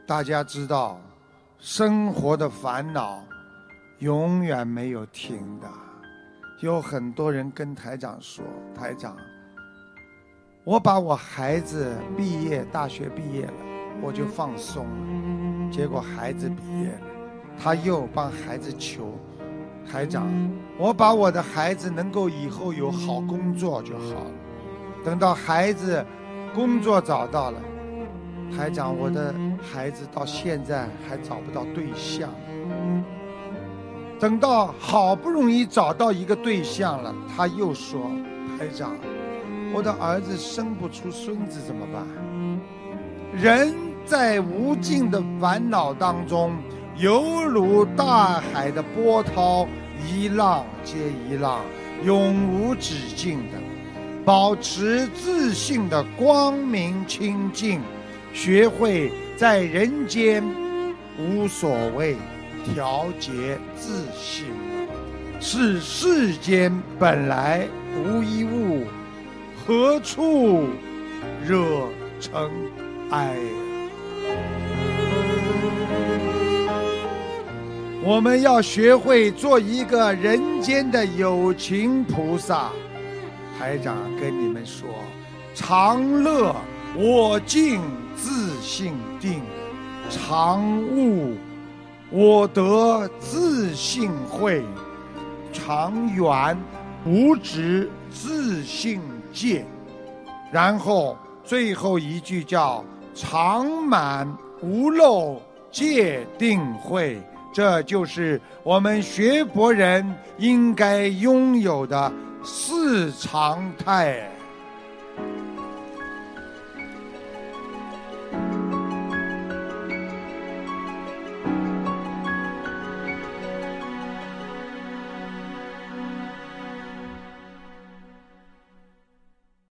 大家知道，生活的烦恼永远没有停的。有很多人跟台长说，台长，我把我孩子大学毕业了，我就放松了。结果孩子毕业了，他又帮孩子求，台长，我把我的孩子能够以后有好工作就好了。等到孩子工作找到了，台长，我的孩子到现在还找不到对象。等到好不容易找到一个对象了，他又说，台长，我的儿子生不出孙子怎么办？人在无尽的烦恼当中，犹如大海的波涛，一浪接一浪，永无止境的。保持自信的光明清净，学会在人间无所谓，调节自信，是世间本来无一物，何处惹尘埃。我们要学会做一个人间的有情菩萨。台长跟你们说，常乐我净自性定，常悟我得自性慧，常圆无执自性界。然后最后一句叫常满无漏戒定慧，这就是我们学佛人应该拥有的四常态。